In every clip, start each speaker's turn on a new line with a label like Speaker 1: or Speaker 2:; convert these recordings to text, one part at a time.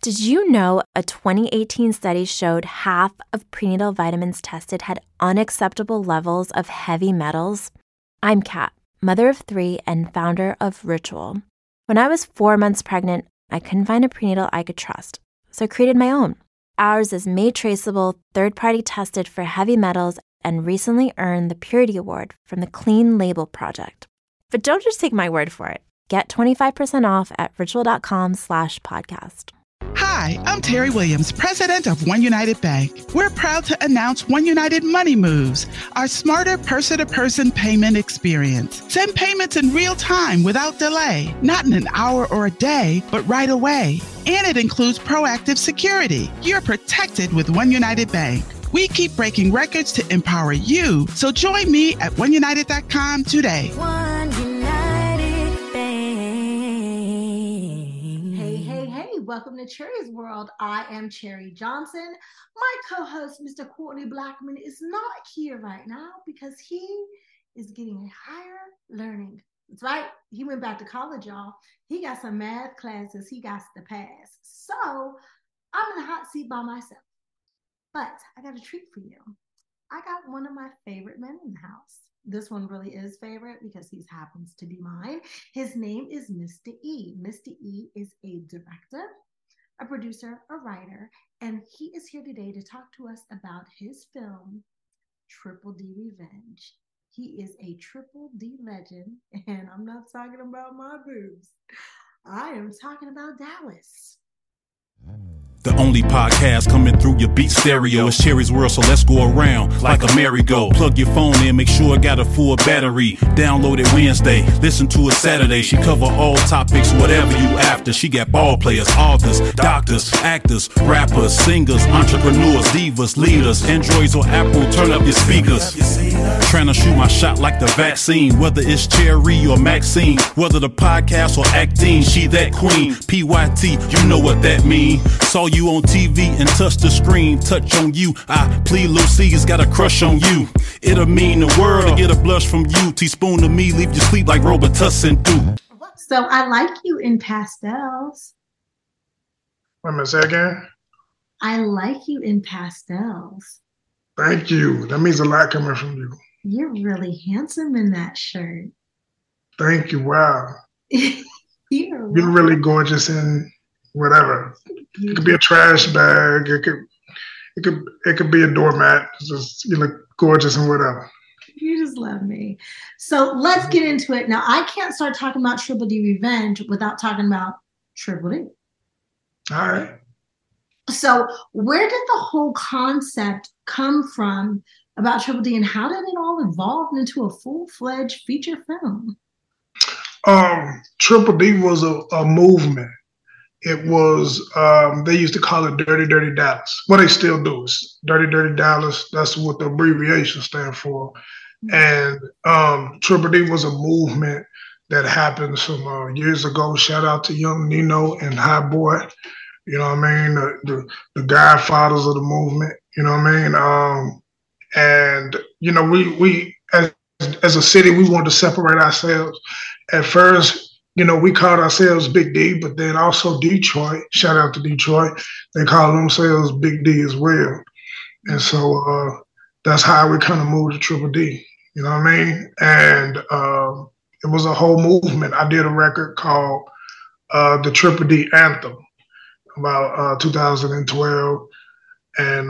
Speaker 1: Did you know a 2018 study showed half of prenatal vitamins tested had unacceptable levels of heavy metals? I'm Kat, mother of 3 and founder of Ritual. When I was 4 months pregnant, I couldn't find a prenatal I could trust, so I created my own. Ours is made traceable, third-party tested for heavy metals, and recently earned the Purity Award from the Clean Label Project. But don't just take my word for it. Get 25% off at ritual.com/podcast.
Speaker 2: Hi, I'm Terry Williams, president of One United Bank. We're proud to announce One United Money Moves, our smarter person-to-person payment experience. Send payments in real time without delay, not in an hour or a day, but right away. And it includes proactive security. You're protected with One United Bank. We keep breaking records to empower you, so join me at oneunited.com today.
Speaker 3: One United Bank.
Speaker 4: Hey, welcome to Cherry's World. I am Cherry Johnson. My co-host, Mr. Courtney Blackman, is not here right now because he is getting a higher learning. That's right. He went back to college, y'all. He got some math classes he got to pass. So I'm in the hot seat by myself. But I got a treat for you. I got one of my favorite men in the house. This one really is favorite because he happens to be mine. His name is Mr. E. Mr. E is a director, a producer, a writer, and he is here today to talk to us about his film, Triple D Revenge. He is a Triple D legend, and I'm not talking about my boobs. I am talking about Dallas.
Speaker 5: The only podcast coming through your beat stereo is Cherry's World, so let's go around like a merry-go. Plug your phone in, make sure it got a full battery. Download it Wednesday, listen to it Saturday. She cover all topics, whatever you after. She got ball players, authors, doctors, actors, rappers, singers, entrepreneurs, divas, leaders, Androids or Apple, turn up your speakers. Trying to shoot my shot like the vaccine, whether it's Cherry or Maxine, whether the podcast or acting, she that queen. PYT, you know what that mean. Saw you on TV and touch the screen, touch on you. I plead Lucy's got a crush on you. It'll mean the world to get a blush from you. Teaspoon to me, leave you sleep like Robitussin do.
Speaker 4: So I like you in pastels.
Speaker 6: Wait a minute, say again?
Speaker 4: I like you in pastels.
Speaker 6: Thank you. That means a lot coming from you.
Speaker 4: You're really handsome in that shirt.
Speaker 6: Thank you. Wow.
Speaker 4: You're
Speaker 6: really gorgeous in whatever. It could be a trash bag. It could be a doormat. It's just, you look gorgeous and whatever.
Speaker 4: You just love me. So let's get into it. Now, I can't start talking about Triple D Revenge without talking about Triple D.
Speaker 6: All right.
Speaker 4: So where did the whole concept come from about Triple D, and how did it all evolve into a full-fledged feature film?
Speaker 6: Triple D was a movement. It was, they used to call it Dirty Dirty Dallas. Well, they still do. It's Dirty Dirty Dallas. That's what the abbreviation stands for. And Triple D was a movement that happened some years ago. Shout out to Young Nino and High Boy. You know what I mean? The godfathers of the movement. You know what I mean? And, you know, we as a city, we wanted to separate ourselves. At first, you know, we called ourselves Big D, but then also Detroit, shout out to Detroit, they call themselves Big D as well. And so that's how we kind of moved to Triple D, you know what I mean? And it was a whole movement. I did a record called the Triple D Anthem about 2012. And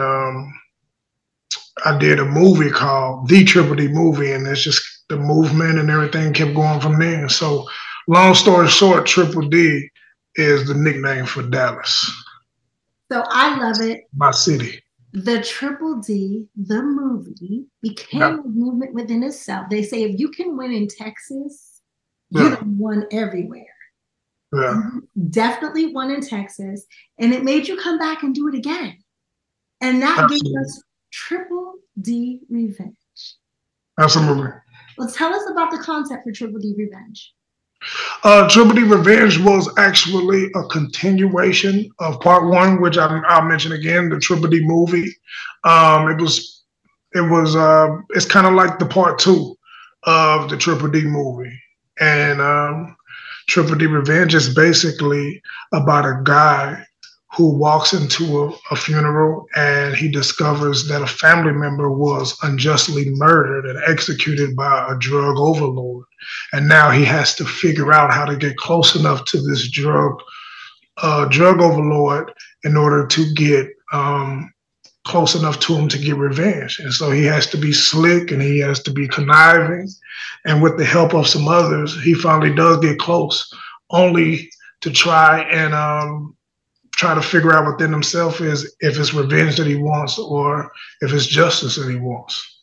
Speaker 6: I did a movie called The Triple D Movie, and it's just the movement and everything kept going from there. So long story short, Triple D is the nickname for Dallas.
Speaker 4: So I love it.
Speaker 6: My city.
Speaker 4: The Triple D, the movie, became a movement within itself. They say if you can win in Texas, you won everywhere.
Speaker 6: Yeah.
Speaker 4: You definitely won in Texas, and it made you come back and do it again. And that gave us Triple D Revenge.
Speaker 6: Absolutely.
Speaker 4: Well, tell us about the concept for Triple D Revenge.
Speaker 6: Triple D Revenge was actually a continuation of part one, which I'll mention again, the Triple D movie. It's kind of like the part two of the Triple D movie. And Triple D Revenge is basically about a guy who walks into a funeral and he discovers that a family member was unjustly murdered and executed by a drug overlord. And now he has to figure out how to get close enough to this drug overlord in order to get close enough to him to get revenge. And so he has to be slick and he has to be conniving. And with the help of some others, he finally does get close, only to try to figure out within himself is if it's revenge that he wants or if it's justice that he wants.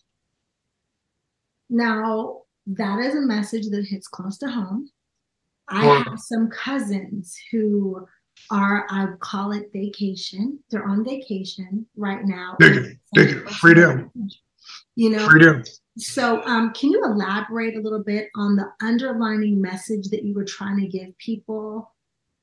Speaker 4: Now, that is a message that hits close to home. I have some cousins who are, I would call it vacation. They're on vacation right now.
Speaker 6: Dig it. Freedom. Freedom.
Speaker 4: So can you elaborate a little bit on the underlining message that you were trying to give people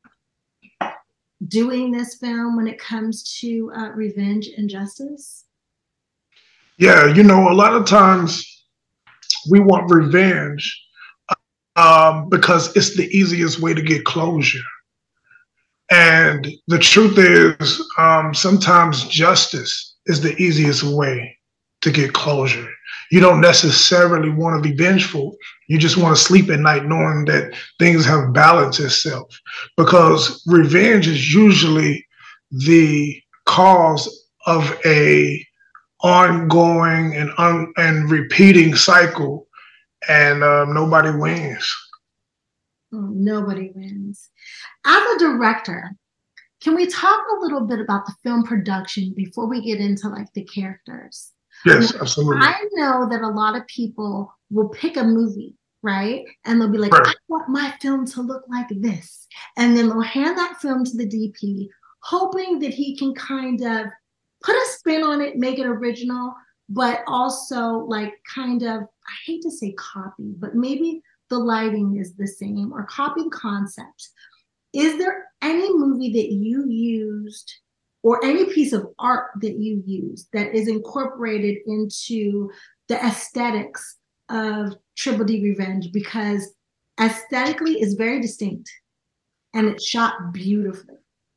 Speaker 4: doing this film when it comes to revenge and justice?
Speaker 6: Yeah, a lot of times we want revenge because it's the easiest way to get closure. And the truth is, sometimes justice is the easiest way to get closure. You don't necessarily want to be vengeful. You just want to sleep at night knowing that things have balanced itself. Because revenge is usually the cause of a ongoing and repeating cycle, and nobody wins.
Speaker 4: Nobody wins. As a director, can we talk a little bit about the film production before we get into like the characters?
Speaker 6: Yes, absolutely.
Speaker 4: I know that a lot of people will pick a movie, right? And they'll be like,
Speaker 6: right.
Speaker 4: I want my film to look like this. And then they'll hand that film to the DP, hoping that he can kind of put a spin on it, make it original, but also like kind of, I hate to say copy, but maybe the lighting is the same or copy the concept. Is there any movie that you used or any piece of art that you use that is incorporated into the aesthetics of Triple D Revenge? Because aesthetically it's very distinct and it's shot beautifully.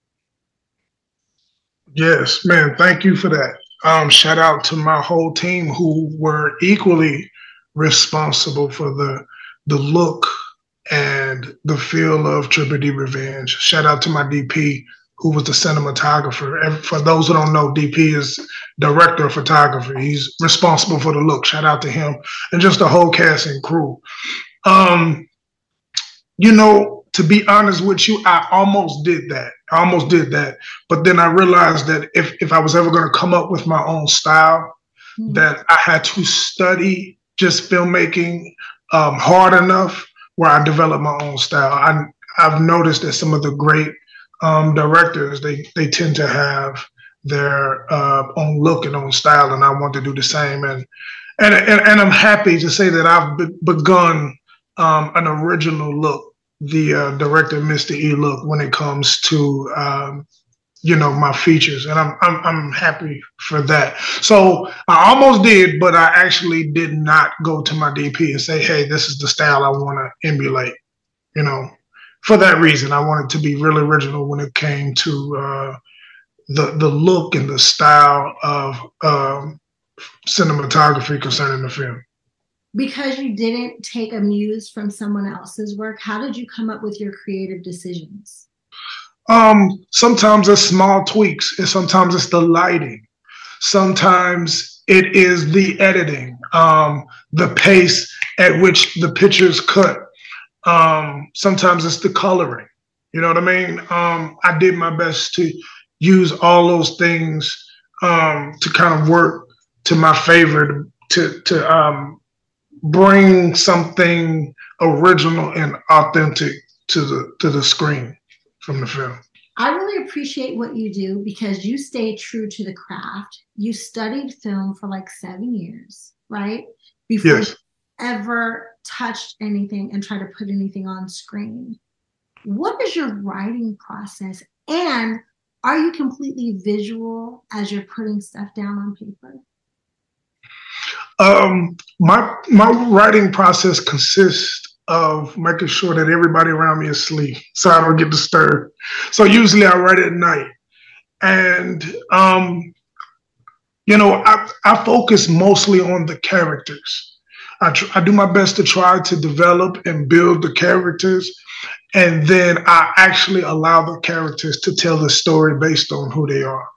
Speaker 6: Yes, man, thank you for that. Shout out to my whole team who were equally responsible for the look and the feel of Triple D Revenge. Shout out to my DP, who was the cinematographer. And for those who don't know, DP is director of photography. He's responsible for the look. Shout out to him and just the whole cast and crew. To be honest with you, I almost did that. But then I realized that if I was ever going to come up with my own style, that I had to study just filmmaking hard enough where I developed my own style. I've noticed that some of the great directors, they tend to have their own look and own style, and I want to do the same. And I'm happy to say that I've begun an original look, the director Mr. E look, when it comes to my features, and I'm happy for that. So I almost did, but I actually did not go to my DP and say, "Hey, this is the style I want to emulate." For that reason, I wanted to be really original when it came to the look and the style of cinematography concerning the film.
Speaker 4: Because you didn't take a muse from someone else's work, how did you come up with your creative decisions?
Speaker 6: Sometimes it's small tweaks, and sometimes it's the lighting. Sometimes it is the editing, the pace at which the pictures cut. Sometimes it's the coloring. You know what I mean? I did my best to use all those things to kind of work to my favor to bring something original and authentic to the screen from the film.
Speaker 4: I really appreciate what you do because you stay true to the craft. You studied film for like 7 years, right? Before
Speaker 6: yes.
Speaker 4: you ever touched anything and tried to put anything on screen. What is your writing process? And are you completely visual as you're putting stuff down on paper?
Speaker 6: My writing process consists of making sure that everybody around me is asleep so I don't get disturbed. So usually I write at night. And I focus mostly on the characters. I do my best to try to develop and build the characters, and then I actually allow the characters to tell the story based on who they are.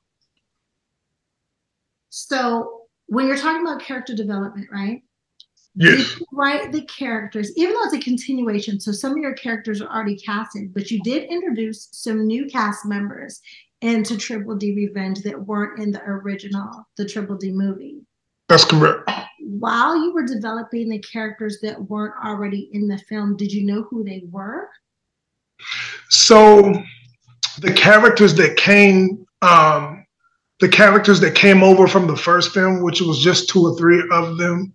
Speaker 4: So when you're talking about character development, right?
Speaker 6: Yes.
Speaker 4: You write the characters, even though it's a continuation. So some of your characters are already casted, but you did introduce some new cast members into Triple D Revenge that weren't in the original, the Triple D movie.
Speaker 6: That's correct.
Speaker 4: While you were developing the characters that weren't already in the film, did you know who they were?
Speaker 6: So the characters that came over from the first film, which was just 2 or 3 of them,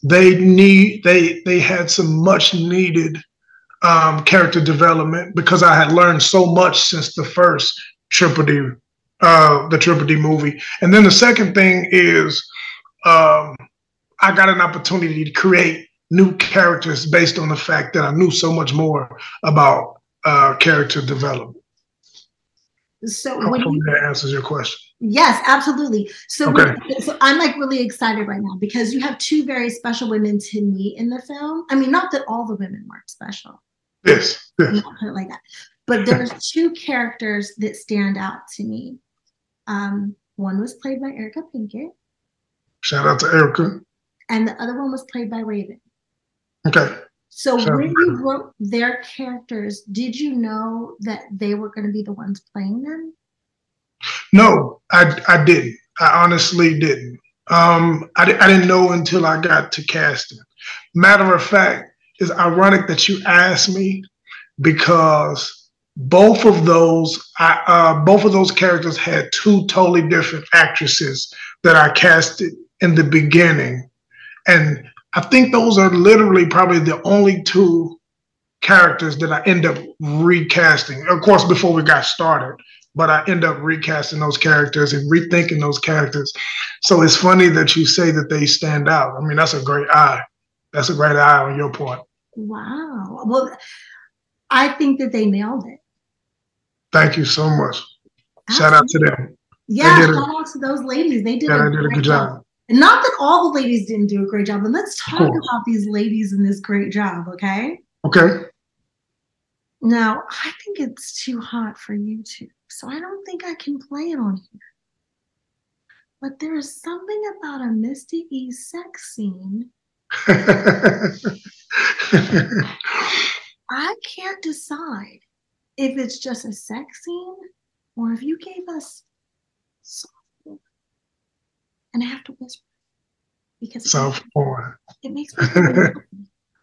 Speaker 6: they had some much needed character development, because I had learned so much since the first Triple D, the Triple D movie. And then the second thing is, I got an opportunity to create new characters based on the fact that I knew so much more about character development.
Speaker 4: So
Speaker 6: hopefully that answers your question.
Speaker 4: Yes, absolutely. So,
Speaker 6: okay.
Speaker 4: So I'm like really excited right now because you have 2 very special women to meet in the film. I mean, not that all the women weren't special.
Speaker 6: Yes.
Speaker 4: Not put it like that. But there's 2 characters that stand out to me. One was played by Erica Pinkett.
Speaker 6: Shout out to Erica.
Speaker 4: And the other one was played by Raven.
Speaker 6: Okay.
Speaker 4: So when you wrote their characters, did you know that they were going to be the ones playing them?
Speaker 6: No, I didn't. I honestly didn't. I didn't know until I got to casting. Matter of fact, it's ironic that you asked me, because both of those characters had 2 totally different actresses that I casted in the beginning. And I think those are literally probably the only 2 characters that I end up recasting. Of course, before we got started, but I end up recasting those characters and rethinking those characters. So it's funny that you say that they stand out. I mean, that's a great eye. That's a great eye on your part.
Speaker 4: Wow. Well, I think that they nailed it.
Speaker 6: Thank you so much. Absolutely. Shout out to them.
Speaker 4: Yeah, shout out to those ladies. They did a
Speaker 6: good job.
Speaker 4: And not that all the ladies didn't do a great job, but let's talk about these ladies in this great job, okay?
Speaker 6: Okay.
Speaker 4: Now, I think it's too hot for YouTube, so I don't think I can play it on here. But there is something about a Misty E sex scene. I can't decide if it's just a sex scene or if you gave us something. And I have to whisper because it makes me feel really happy.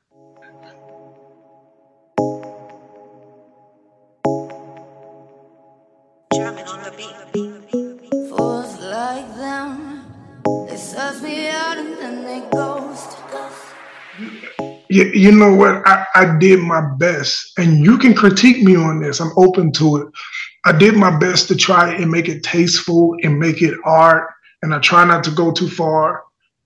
Speaker 3: Fools like them, they suss me out and then they ghost.
Speaker 6: You know what? I did my best, and you can critique me on this. I'm open to it. I did my best to try and make it tasteful and make it art. And I try not to go too far,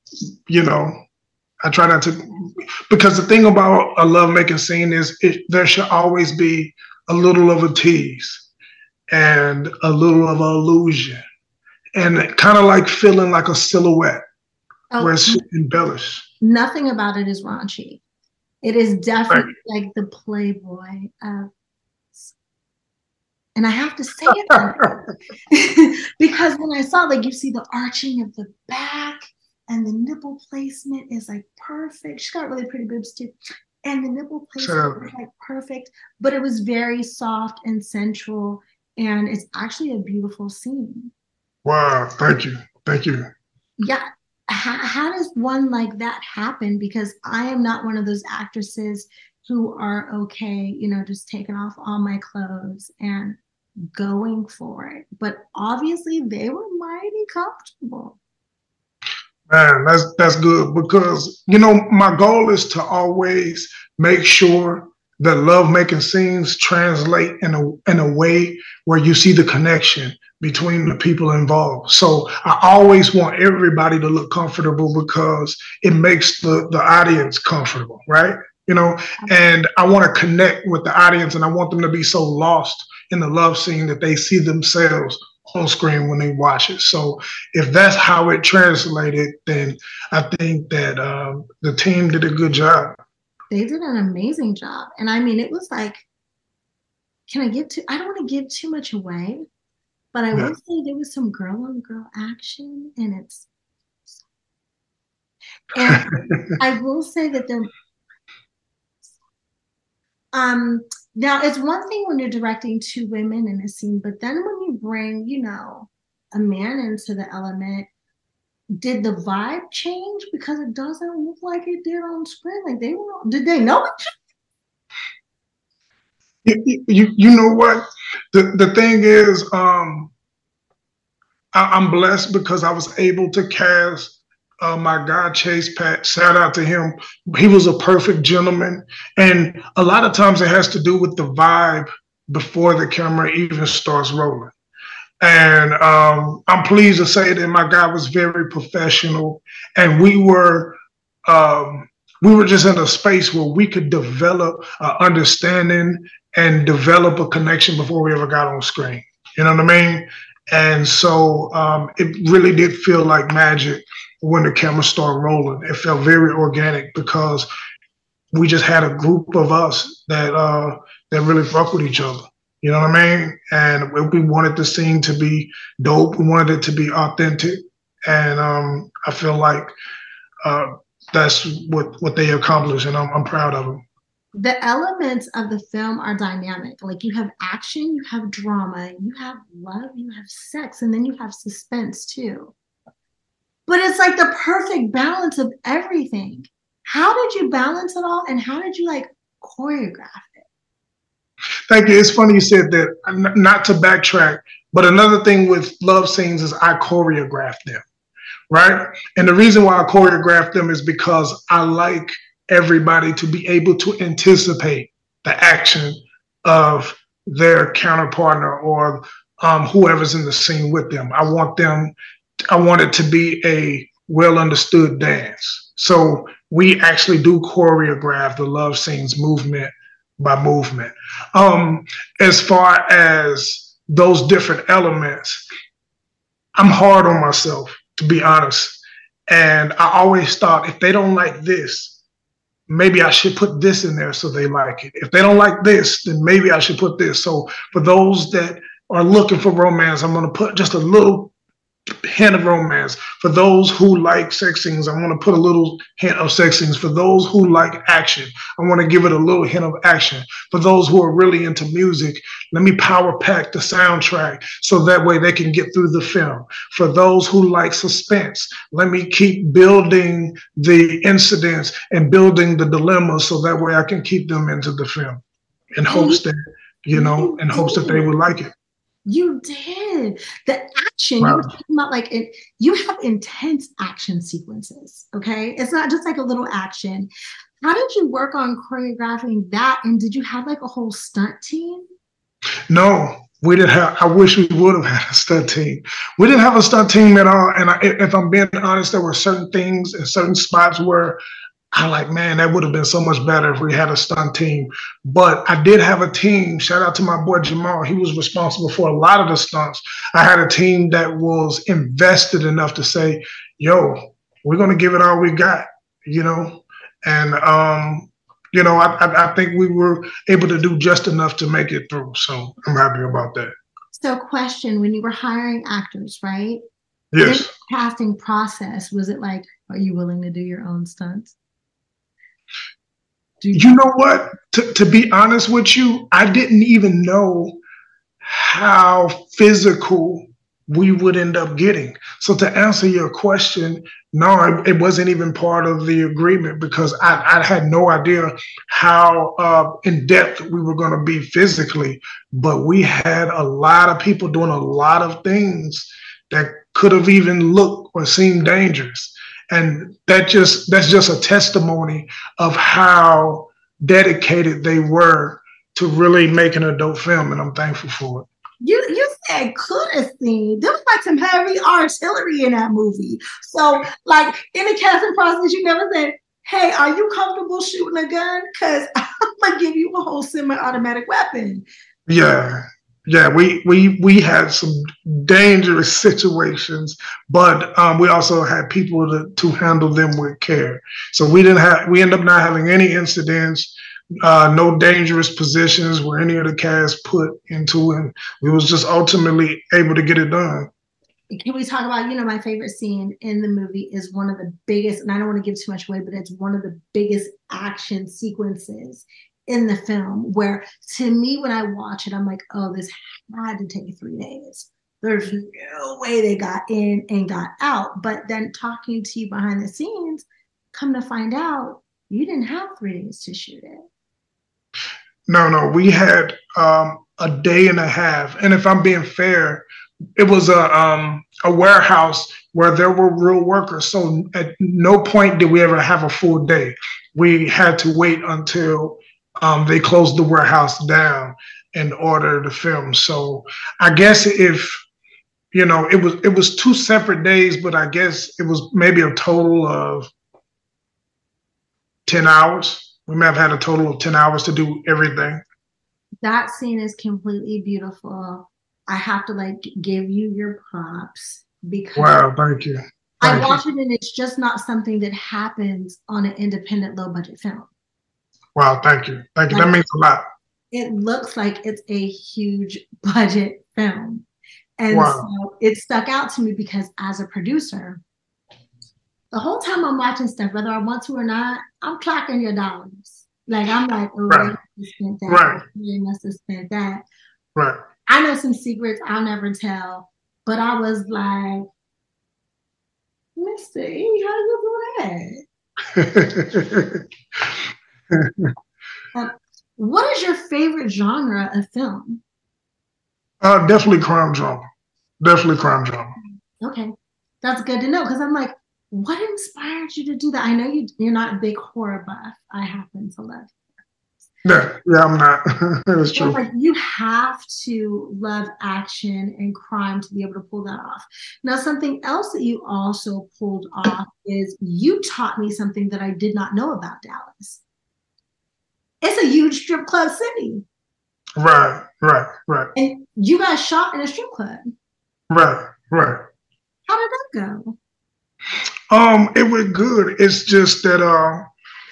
Speaker 6: I try not to, because the thing about a lovemaking scene is there should always be a little of a tease and a little of an illusion, and kind of like feeling like a silhouette where it's embellished.
Speaker 4: Nothing about it is raunchy. It is definitely like the Playboy of, and I have to say it because when I saw, like, you see the arching of the back and the nipple placement is like perfect. She's got really pretty boobs too. And the nipple placement is like perfect, but it was very soft and sensual. And it's actually a beautiful scene.
Speaker 6: Wow. Thank you. Thank you.
Speaker 4: Yeah. How does one like that happen? Because I am not one of those actresses who are okay, just taking off all my clothes and going for it. But obviously they were mighty comfortable.
Speaker 6: Man, that's good, because my goal is to always make sure that lovemaking scenes translate in a way where you see the connection between the people involved. So I always want everybody to look comfortable, because it makes the audience comfortable, right? And I want to connect with the audience, and I want them to be so lost in the love scene that they see themselves on screen when they watch it. So if that's how it translated, then I think that the team did a good job.
Speaker 4: They did an amazing job. And I mean, it was like, I don't want to give too much away, but I will say there was some girl on girl action, and I will say that now it's one thing when you're directing two women in a scene, but then when you bring, a man into the element, did the vibe change? Because it doesn't look like it did on screen. Like did they know
Speaker 6: it? You know what? The thing is, I'm blessed because I was able to cast my guy, Chase Pat. Shout out to him. He was a perfect gentleman. And a lot of times it has to do with the vibe before the camera even starts rolling. And I'm pleased to say that my guy was very professional, and we were just in a space where we could develop an understanding and develop a connection before we ever got on screen. You know what I mean? And so it really did feel like magic when the camera started rolling. It felt very organic because we just had a group of us that really fuck with each other. You know what I mean? And we wanted the scene to be dope. We wanted it to be authentic. And I feel like that's what they accomplished, and I'm proud of them.
Speaker 4: The elements of the film are dynamic. Like, you have action, you have drama, you have love, you have sex, and then you have suspense too. But it's like the perfect balance of everything. How did you balance it all, and how did you choreograph it?
Speaker 6: Thank you. It's funny you said that. Not to backtrack, but another thing with love scenes is I choreograph them, right? And the reason why I choreograph them is because I like everybody to be able to anticipate the action of their counterpartner or whoever's in the scene with them. I want it to be a well understood dance. So we actually do choreograph the love scenes movement by movement. As far as those different elements, I'm hard on myself, to be honest. And I always thought, if they don't like this, maybe I should put this in there so they like it. If they don't like this, then maybe I should put this. So for those that are looking for romance, I'm going to put just a little hint of romance. For those who like sex scenes, I want to put a little hint of sex scenes. For those who like action, I want to give it a little hint of action. For those who are really into music, let me power pack the soundtrack so that way they can get through the film. For those who like suspense, let me keep building the incidents and building the dilemmas so that way I can keep them into the film in hopes that, in hopes that they would like it.
Speaker 4: You did. The action, wow. You were talking about you have intense action sequences, okay? It's not just like a little action. How did you work on choreographing that? And did you have a whole stunt team?
Speaker 6: No, we didn't have. I wish we would have had a stunt team. We didn't have a stunt team at all. And if I'm being honest, there were certain things and certain spots where man, that would have been so much better if we had a stunt team. But I did have a team. Shout out to my boy Jamal. He was responsible for a lot of the stunts. I had a team that was invested enough to say, yo, we're going to give it all we got, And, I think we were able to do just enough to make it through. So I'm happy about that.
Speaker 4: So question, when you were hiring actors, right?
Speaker 6: Yes.
Speaker 4: In the casting process, was it are you willing to do your own stunts?
Speaker 6: You know what? To be honest with you, I didn't even know how physical we would end up getting. So to answer your question, no, it wasn't even part of the agreement because I had no idea how in depth we were going to be physically. But we had a lot of people doing a lot of things that could have even looked or seemed dangerous. And that's just a testimony of how dedicated they were to really making a dope film, and I'm thankful for it.
Speaker 4: You said could have seen. There was some heavy artillery in that movie. So in the casting process, you never said, hey, are you comfortable shooting a gun? Because I'm going to give you a whole semi-automatic weapon.
Speaker 6: Yeah. Yeah, we had some dangerous situations, but we also had people to handle them with care. So we ended up not having any incidents, no dangerous positions where any of the cast put into, and we was just ultimately able to get it done.
Speaker 4: Can we talk about, my favorite scene in the movie is one of the biggest, and I don't want to give too much away, but it's one of the biggest action sequences in the film, where to me, when I watch it, I'm like, oh, this had to take 3 days. There's no way they got in and got out. But then talking to you behind the scenes, come to find out you didn't have 3 days to shoot it.
Speaker 6: No, we had a day and a half. And if I'm being fair, it was a warehouse where there were real workers. So at no point did we ever have a full day. We had to wait until they closed the warehouse down in order to film. So I guess if, it was 2 separate days, but I guess it was maybe a total of 10 hours. We may have had a total of 10 hours to do everything.
Speaker 4: That scene is completely beautiful. I have to give you your props because
Speaker 6: wow, thank you.
Speaker 4: I watch it and it's just not something that happens on an independent low budget film.
Speaker 6: Wow, thank you. That means a lot.
Speaker 4: It looks like it's a huge budget film. And so it stuck out to me because as a producer, the whole time I'm watching stuff, whether I want to or not, I'm clocking your dollars. I'm like, oh, they must have spent that.
Speaker 6: Right.
Speaker 4: They must have spent that.
Speaker 6: Right.
Speaker 4: I know some secrets I'll never tell, but I was like, Mr. E, how you do that? What is your favorite genre of film?
Speaker 6: Definitely crime drama.
Speaker 4: Okay, that's good to know because I'm like, what inspired you to do that? I know you're not a big horror buff. I happen to love.
Speaker 6: Yeah, I'm not. It's true.
Speaker 4: You have to love action and crime to be able to pull that off. Now, something else that you also pulled off is you taught me something that I did not know about Dallas. It's a huge strip club city.
Speaker 6: Right.
Speaker 4: And you guys shot in a strip club.
Speaker 6: Right.
Speaker 4: How did that go?
Speaker 6: It went good. It's just that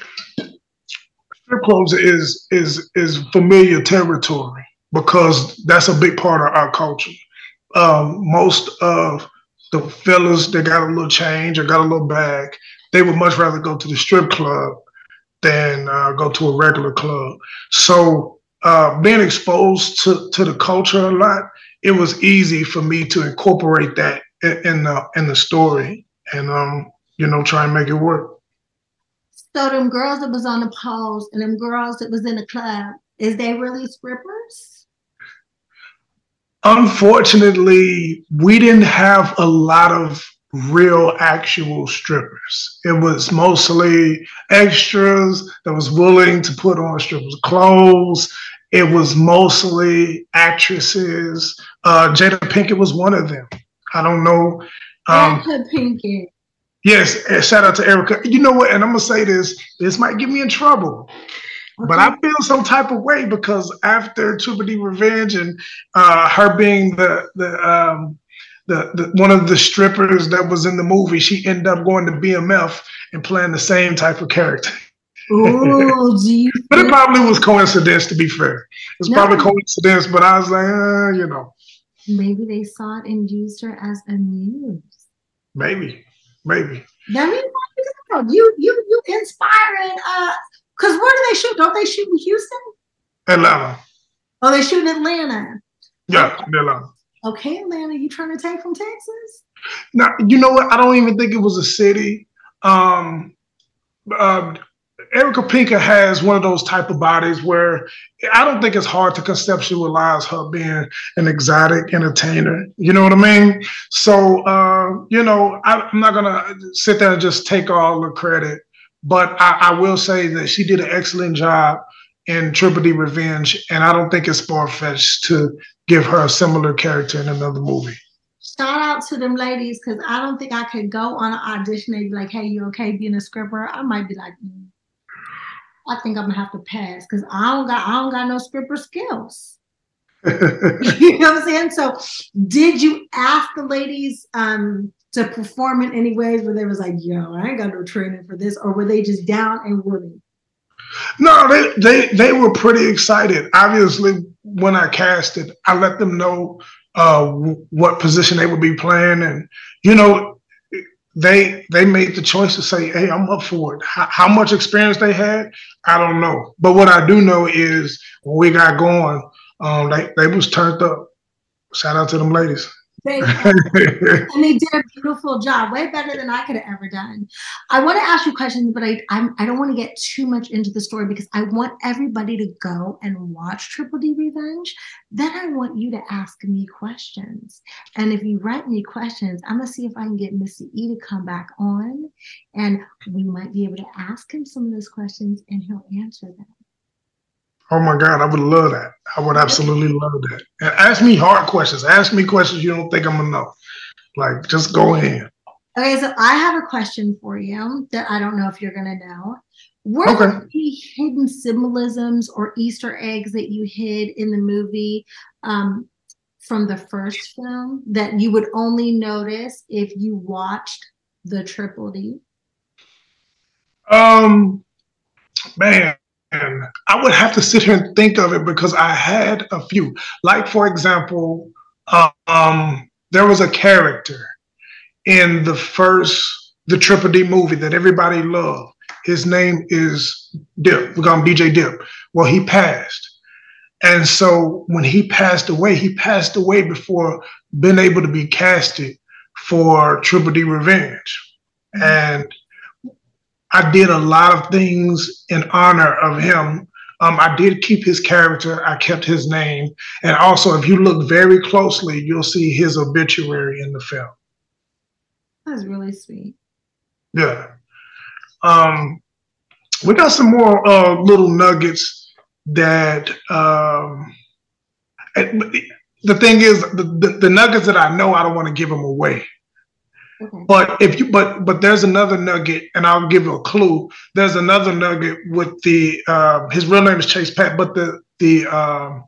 Speaker 6: strip clubs is familiar territory because that's a big part of our culture. Most of the fellas that got a little change or got a little bag, they would much rather go to the strip club than go to a regular club. So being exposed to the culture a lot, it was easy for me to incorporate that in the story and try and make it work.
Speaker 4: So them girls that was on the poles and them girls that was in the club, is they really strippers?
Speaker 6: Unfortunately, we didn't have a lot of real actual strippers. It was mostly extras that was willing to put on strippers' clothes. It was mostly actresses. Jada Pinkett was one of them. I don't know.
Speaker 4: Erica Pinkett.
Speaker 6: Yes, shout out to Erica. You know what? And I'm gonna say this might get me in trouble. Okay. But I feel some type of way because after Triple D Revenge and her being the one of the strippers that was in the movie, she ended up going to BMF and playing the same type of character.
Speaker 4: Oh, geez.
Speaker 6: But it probably was coincidence, to be fair. It's probably coincidence, but I was like,
Speaker 4: Maybe they saw it and used her as a muse.
Speaker 6: Maybe.
Speaker 4: That means you inspiring. Because where do they shoot? Don't they shoot in Houston?
Speaker 6: Atlanta.
Speaker 4: Oh, they shoot in Atlanta.
Speaker 6: Yeah, in Atlanta.
Speaker 4: Okay, Atlanta, you trying to take from Texas?
Speaker 6: Now, you know what? I don't even think it was a city. Erica Pinkett has one of those type of bodies where I don't think it's hard to conceptualize her being an exotic entertainer. You know what I mean? So, I'm not going to sit there and just take all the credit, but I will say that she did an excellent job in Triple D Revenge, and I don't think it's far-fetched to give her a similar character in another movie.
Speaker 4: Shout out to them ladies, because I don't think I could go on an audition and be like, hey, you okay being a scripper? I might be like, I think I'm gonna have to pass because I don't got no scripper skills. You know what I'm saying? So did you ask the ladies to perform in any ways where they was like, yo, I ain't got no training for this, or were they just down and willing?
Speaker 6: No, they were pretty excited. Obviously, when I casted, I let them know what position they would be playing, and they made the choice to say, "Hey, I'm up for it." How much experience they had, I don't know. But what I do know is when we got going, they was turned up. Shout out to them ladies.
Speaker 4: And they did a beautiful job, way better than I could have ever done. I want to ask you questions, but I don't want to get too much into the story because I want everybody to go and watch Triple D Revenge. Then I want you to ask me questions. And if you write me questions, I'm going to see if I can get Mr. E to come back on, and we might be able to ask him some of those questions and he'll answer them.
Speaker 6: Oh my God, I would love that. I would absolutely love that. And ask me hard questions. Ask me questions you don't think I'm gonna know. Like, just go ahead.
Speaker 4: Okay, so I have a question for you that I don't know if you're gonna know. Were there any hidden symbolisms or Easter eggs that you hid in the movie from the first film that you would only notice if you watched the Triple D?
Speaker 6: Man. And I would have to sit here and think of it because I had a few. Like, for example, there was a character in the Triple D movie that everybody loved. His name is Dip. We're going to BJ Dip. Well, he passed. And so when he passed away before being able to be casted for Triple D Revenge. And I did a lot of things in honor of him. I did keep his character. I kept his name. And also, if you look very closely, you'll see his obituary in the film.
Speaker 4: That's really sweet.
Speaker 6: Yeah. We got some more little nuggets that the thing is, the nuggets that I know, I don't want to give them away. Okay. But there's another nugget, and I'll give you a clue. There's another nugget with his real name is Chase Pat, but the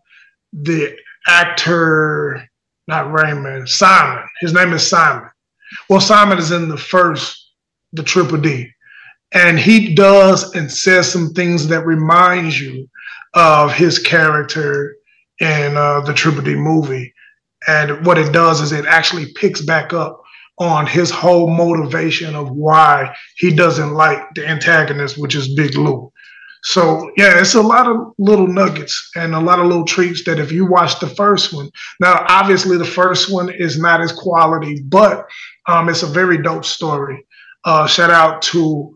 Speaker 6: actor, not Raymond, Simon. His name is Simon. Well, Simon is in the Triple D, and he does and says some things that reminds you of his character in the Triple D movie. And what it does is it actually picks back up on his whole motivation of why he doesn't like the antagonist, which is Big Lou. So yeah, it's a lot of little nuggets and a lot of little treats that if you watch the first one, now obviously the first one is not as quality, but it's a very dope story. Shout out to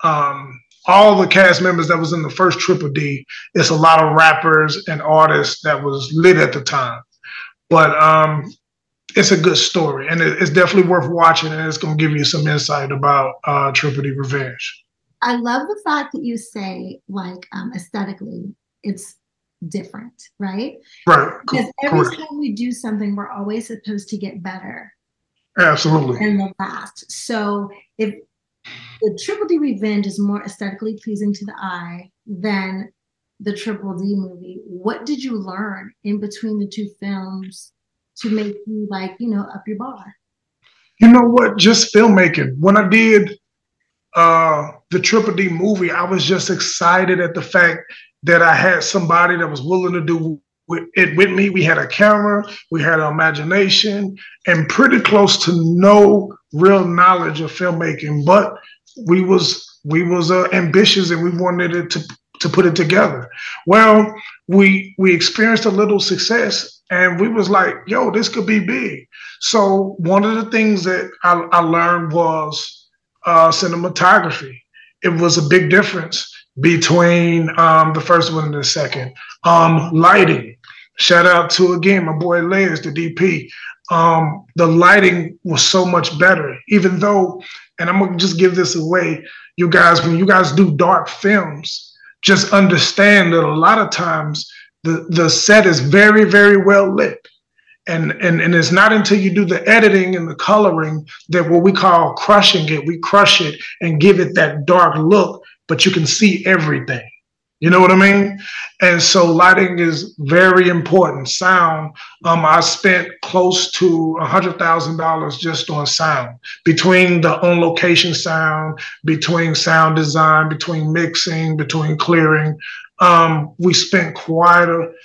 Speaker 6: all the cast members that was in the first Triple D. It's a lot of rappers and artists that was lit at the time. But it's a good story, and it's definitely worth watching, and it's going to give you some insight about Triple D Revenge.
Speaker 4: I love the fact that you say, like, aesthetically, it's different, right?
Speaker 6: Right.
Speaker 4: Because every time we do something, we're always supposed to get better.
Speaker 6: Absolutely.
Speaker 4: In the past. So if the Triple D Revenge is more aesthetically pleasing to the eye than the Triple D movie, what did you learn in between the two films to make you, like, up your bar?
Speaker 6: You know what? Just filmmaking. When I did the Triple D movie, I was just excited at the fact that I had somebody that was willing to do it with me. We had a camera, we had an imagination, and pretty close to no real knowledge of filmmaking. But we was ambitious, and we wanted it to put it together. Well, we experienced a little success, and we was like, yo, this could be big. So one of the things that I learned was cinematography. It was a big difference between the first one and the second. Lighting. Shout out to, again, my boy Les, the DP. The lighting was so much better, even though, and I'm going to just give this away, you guys, when you guys do dark films, just understand that a lot of times the set is very, very well lit. And it's not until you do the editing and the coloring that what we call crushing it, we crush it and give it that dark look, but you can see everything. You know what I mean? And so lighting is very important. Sound, I spent close to $100,000 just on sound, between the on-location sound, between sound design, between mixing, between clearing. We spent quite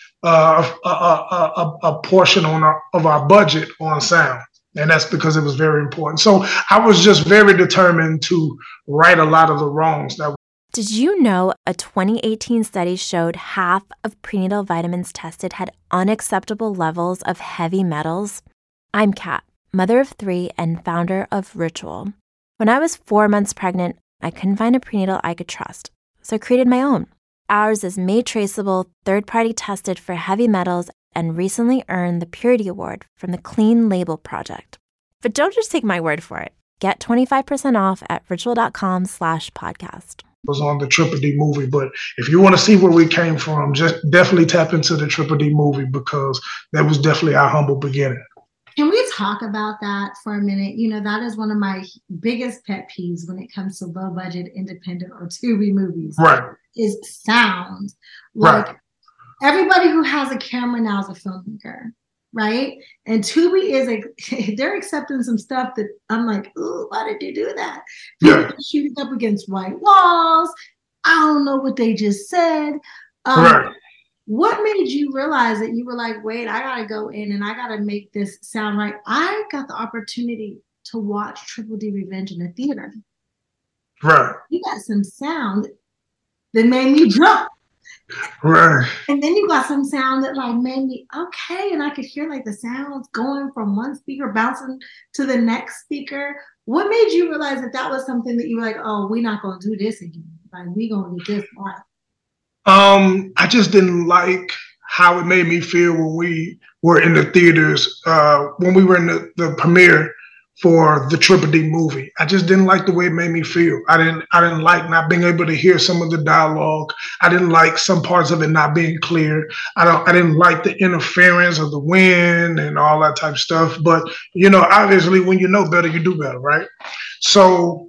Speaker 6: a portion of our budget on sound. And that's because it was very important. So I was just very determined to right a lot of the wrongs that.
Speaker 1: Did you know a 2018 study showed half of prenatal vitamins tested had unacceptable levels of heavy metals? I'm Kat, mother of 3 and founder of Ritual. When I was 4 months pregnant, I couldn't find a prenatal I could trust, so I created my own. Ours is made traceable, third-party tested for heavy metals, and recently earned the Purity Award from the Clean Label Project. But don't just take my word for it. Get 25% off at ritual.com/podcast.
Speaker 6: Was on the Triple D movie, but if you want to see where we came from, just definitely tap into the Triple D movie, because that was definitely our humble beginning.
Speaker 4: Can we talk about that for a minute? You know, that is one of my biggest pet peeves when it comes to low budget, independent, or Tubi movies.
Speaker 6: Right.
Speaker 4: Is sound. Like, everybody who has a camera now is a filmmaker, right? And Tubi they're accepting some stuff that I'm like, ooh, why did you do that? People shooting up against white walls. I don't know what they just said. What made you realize that you were like, wait, I gotta go in and I gotta make this sound right? I got the opportunity to watch Triple D Revenge in the theater.
Speaker 6: Right.
Speaker 4: You got some sound that made me jump.
Speaker 6: Right.
Speaker 4: And then you got some sound that like made me okay, and I could hear like the sounds going from one speaker bouncing to the next speaker. What made you realize that that was something that you were like, oh, we're not gonna do this again? Like, we gonna get this right.
Speaker 6: I just didn't like how it made me feel when we were in the theaters, when we were in the premiere for the Triple D movie. I just didn't like the way it made me feel. I didn't like not being able to hear some of the dialogue. I didn't like some parts of it not being clear. I didn't like the interference of the wind and all that type of stuff. But, you know, obviously when you know better, you do better, right? So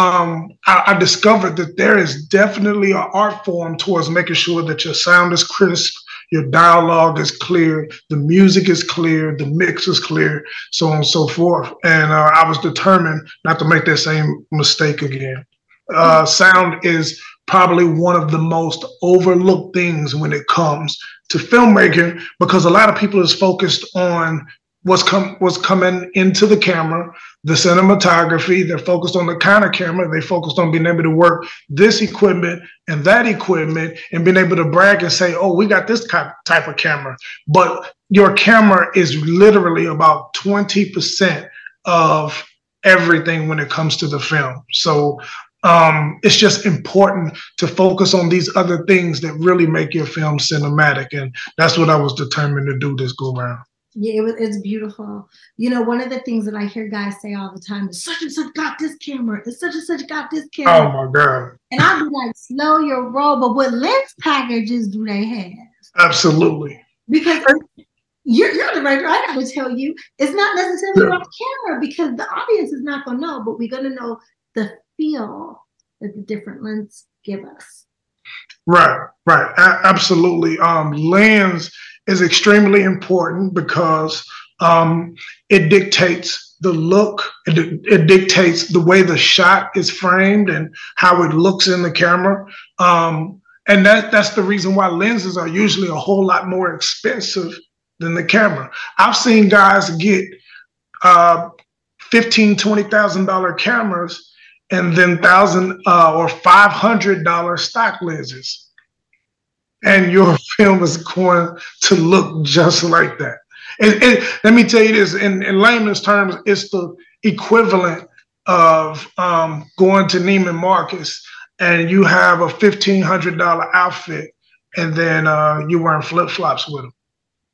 Speaker 6: I discovered that there is definitely an art form towards making sure that your sound is crisp, your dialogue is clear, the music is clear, the mix is clear, so on and so forth. And I was determined not to make that same mistake again. Sound is probably one of the most overlooked things when it comes to filmmaking, because a lot of people is focused on what's coming into the camera, the cinematography. They're focused on the kind of camera. They focused on being able to work this equipment and that equipment and being able to brag and say, oh, we got this type of camera. But your camera is literally about 20% of everything when it comes to the film. So it's just important to focus on these other things that really make your film cinematic. And that's what I was determined to do this go around.
Speaker 4: Yeah, it's beautiful. You know, one of the things that I hear guys say all the time is such and such got this camera, and such got this camera.
Speaker 6: Oh my God.
Speaker 4: And I'd be like, slow your roll, but what lens packages do they have?
Speaker 6: Absolutely.
Speaker 4: Because you're the director, I gotta tell you, it's not necessarily about the camera, because the audience is not gonna know, but we're gonna know the feel that the different lenses give us.
Speaker 6: Right. Absolutely. Lens is extremely important because it dictates the look, it dictates the way the shot is framed and how it looks in the camera. And that's the reason why lenses are usually a whole lot more expensive than the camera. I've seen guys get $15,000, $20,000 cameras and then $1,000 or $500 stock lenses. And your film is going to look just like that. Let me tell you this, in layman's terms, it's the equivalent of going to Neiman Marcus and you have a $1,500 outfit and then you're wearing flip-flops with them.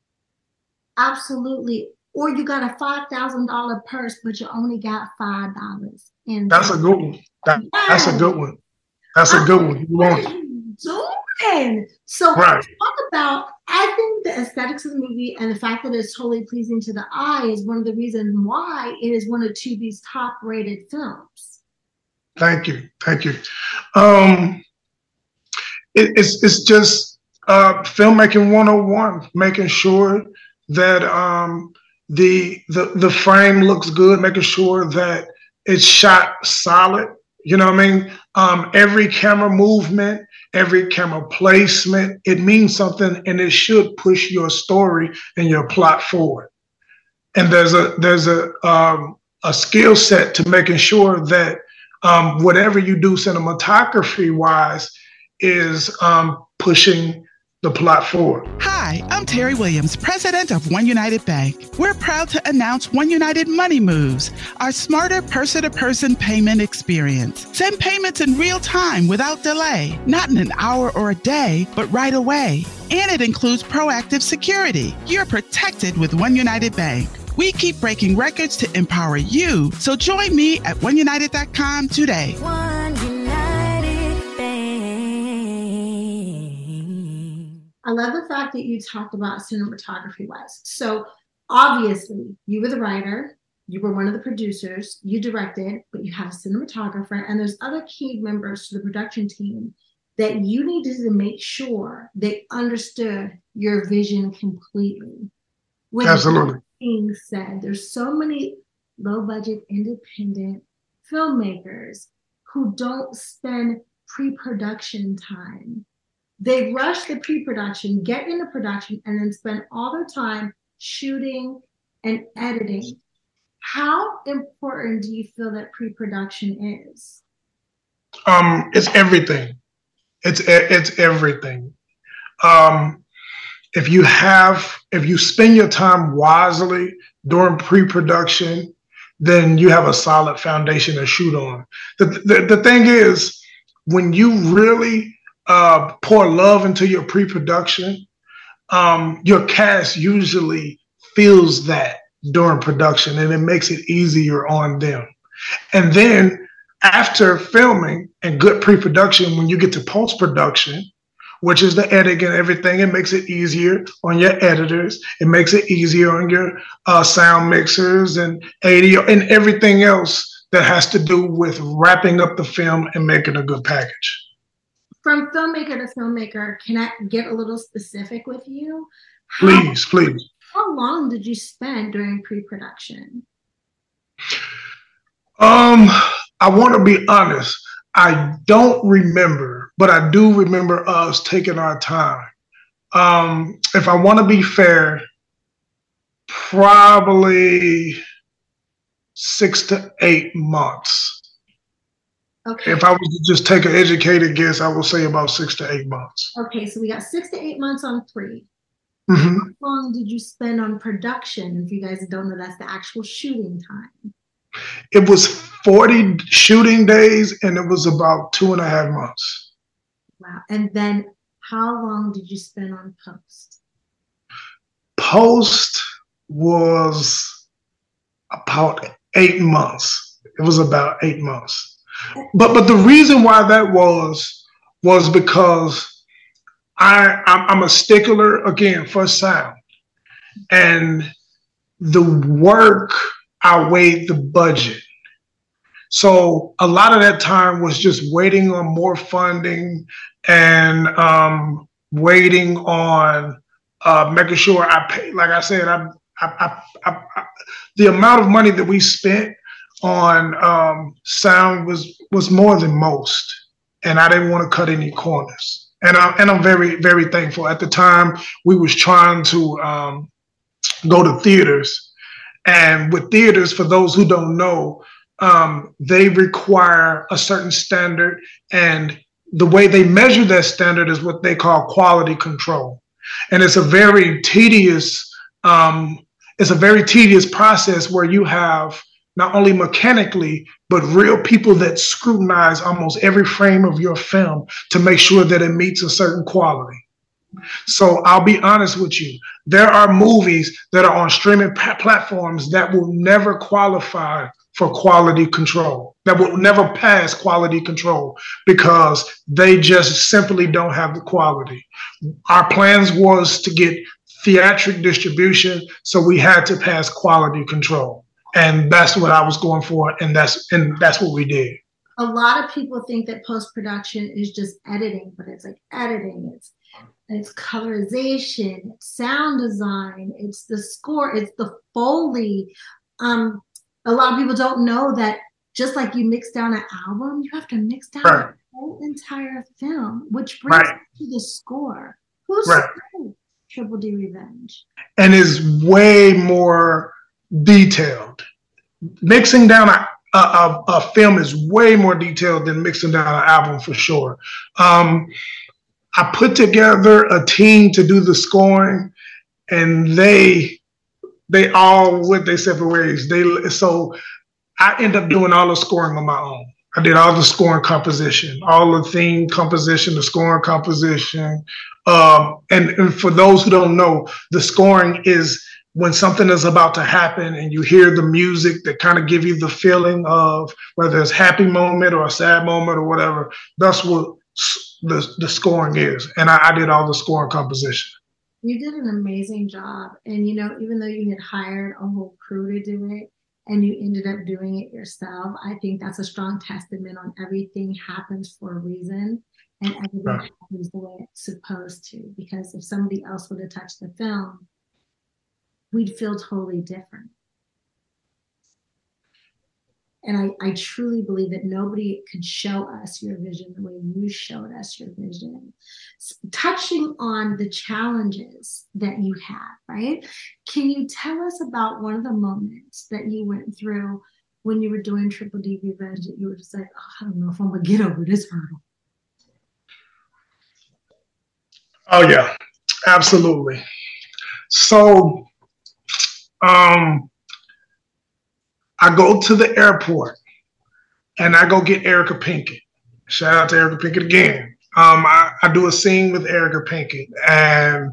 Speaker 4: Absolutely. Or you got a $5,000 purse, but you only got $5.
Speaker 6: That's a good one. That's a good one. That's a good one. You want
Speaker 4: doing? So talk about, I think the aesthetics of the movie and the fact that it's totally pleasing to the eye is one of the reasons why it is one of Tubi's top rated films.
Speaker 6: Thank you. it's just filmmaking 101, making sure that the frame looks good, making sure that it's shot solid. You know what I mean? Every camera movement, every camera placement, it means something, and it should push your story and your plot forward. And there's a skill set to making sure that whatever you do cinematography wise is pushing the plot forward.
Speaker 2: Hi, I'm Terry Williams, president of One United Bank. We're proud to announce One United Money Moves, our smarter person-to-person payment experience. Send payments in real time without delay, not in an hour or a day, but right away. And it includes proactive security. You're protected with One United Bank. We keep breaking records to empower you, so join me at oneunited.com today.
Speaker 3: One United Bank.
Speaker 4: I love the fact that you talked about cinematography wise. So obviously you were the writer, you were one of the producers, you directed, but you have a cinematographer, and there's other key members to the production team that you needed to make sure they understood your vision completely.
Speaker 6: Absolutely.
Speaker 4: That being said, there's so many low budget independent filmmakers who don't spend pre-production time. They rush the pre-production, get into production, and then spend all their time shooting and editing. How important do you feel that pre-production is?
Speaker 6: It's everything. It's everything. If you spend your time wisely during pre-production, then you have a solid foundation to shoot on. The thing is, when you really pour love into your pre-production, your cast usually feels that during production, and it makes it easier on them. And then after filming and good pre-production, when you get to post-production, which is the editing and everything, it makes it easier on your editors. It makes it easier on your sound mixers and AD and everything else that has to do with wrapping up the film and making a good package.
Speaker 4: From filmmaker to filmmaker, can I get a little specific with you?
Speaker 6: Please.
Speaker 4: How long did you spend during pre-production?
Speaker 6: I want to be honest. I don't remember, but I do remember us taking our time. If I want to be fair, probably 6 to 8 months.
Speaker 4: Okay.
Speaker 6: If I was to just take an educated guess, I would say about 6 to 8 months.
Speaker 4: Okay, so we got 6 to 8 months on pre.
Speaker 6: Mm-hmm.
Speaker 4: How long did you spend on production? If you guys don't know, that's the actual shooting time.
Speaker 6: It was 40 shooting days, and it was about 2.5 months.
Speaker 4: Wow. And then how long did you spend on post?
Speaker 6: Post was about 8 months. It was about 8 months. But the reason why that was because I'm a stickler, again, for sound. And the work outweighed the budget. So a lot of that time was just waiting on more funding and waiting on making sure I pay. Like I said, the amount of money that we spent on sound was more than most, and I didn't want to cut any corners. And I'm very, very thankful. At the time, we was trying to go to theaters, and with theaters, for those who don't know, they require a certain standard, and the way they measure that standard is what they call quality control. And it's a very tedious process where you have not only mechanically, but real people that scrutinize almost every frame of your film to make sure that it meets a certain quality. So I'll be honest with you. There are movies that are on streaming platforms that will never qualify for quality control, that will never pass quality control because they just simply don't have the quality. Our plans was to get theatric distribution, so we had to pass quality control. And that's what I was going for, and that's what we did.
Speaker 4: a lot of people think that post-production is just editing, but it's like editing, it's colorization, it's sound design, it's the score, it's the Foley. A lot of people don't know that just like you mix down an album, you have to mix down the whole entire film, which brings us to the score. Who scored Triple D Revenge?
Speaker 6: And is way more detailed. Mixing down a film is way more detailed than mixing down an album for sure. I put together a team to do the scoring, and they all went their separate ways. So I end up doing all the scoring on my own. I did all the scoring composition, all the theme composition, the scoring composition. And for those who don't know, the scoring is when something is about to happen and you hear the music that kind of give you the feeling of whether it's a happy moment or a sad moment or whatever. That's what the scoring is. And I did all the scoring composition.
Speaker 4: You did an amazing job. And, you know, even though you had hired a whole crew to do it and you ended up doing it yourself, I think that's a strong testament on everything happens for a reason and everything happens the way it's supposed to. Because if somebody else would have touched the film, we'd feel totally different. And I truly believe that nobody could show us your vision the way you showed us your vision. Touching on the challenges that you had, right? Can you tell us about one of the moments that you went through when you were doing Triple D Revenge that you were just like, oh, I don't know if I'm gonna get over this hurdle?
Speaker 6: Oh yeah, absolutely. So I go to the airport and I go get Erica Pinkett. Shout out to Erica Pinkett again. I do a scene with Erica Pinkett, and